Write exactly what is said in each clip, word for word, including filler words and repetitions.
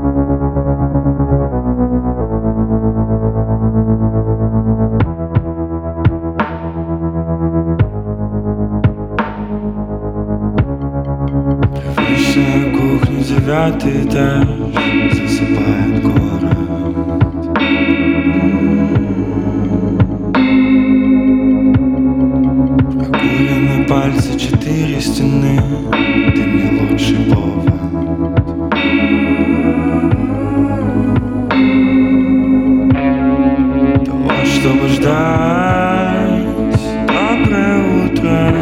Привычная кухня, девятый этаж, засыпает город. Прогулены пальцы, четыре стены, ты мне лучший повод. Того, чтобы ждать доброе утро.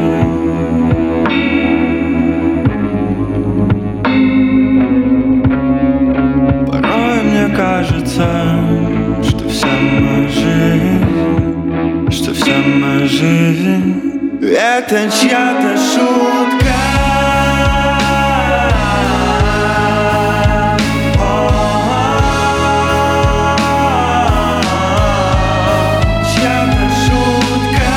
Кажется, что вся моя жизнь, что вся моя жизнь — это чья-то шутка. Чья-то шутка.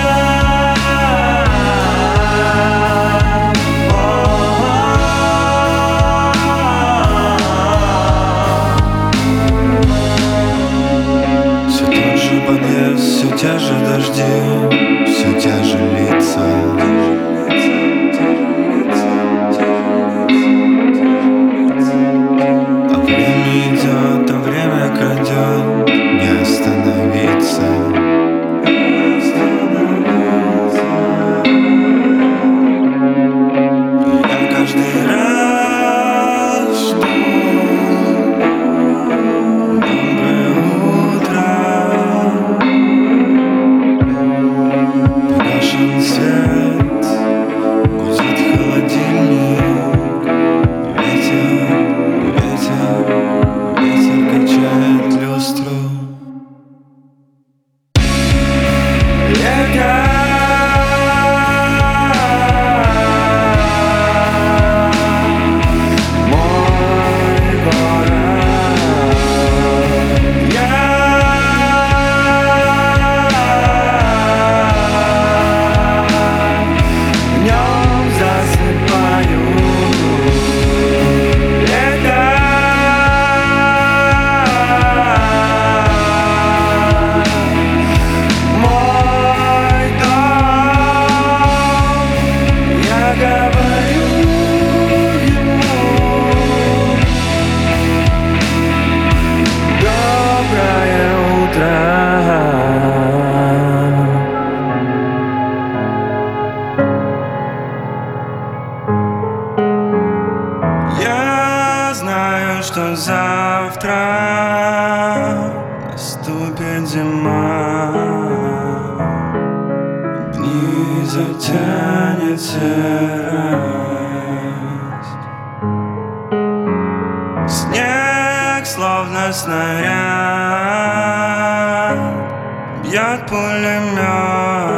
Все те же дожди, все те же лица. А время идет, а время крадет, не остановиться. Я каждый раз жду доброе утро. Свет, гудит холодильник, ветер, ветер, ветер качает люстру. Река. Мой город. Я Я знаю, что завтра наступит зима, дни затянет серость, снег словно снаряд бьет пулемет.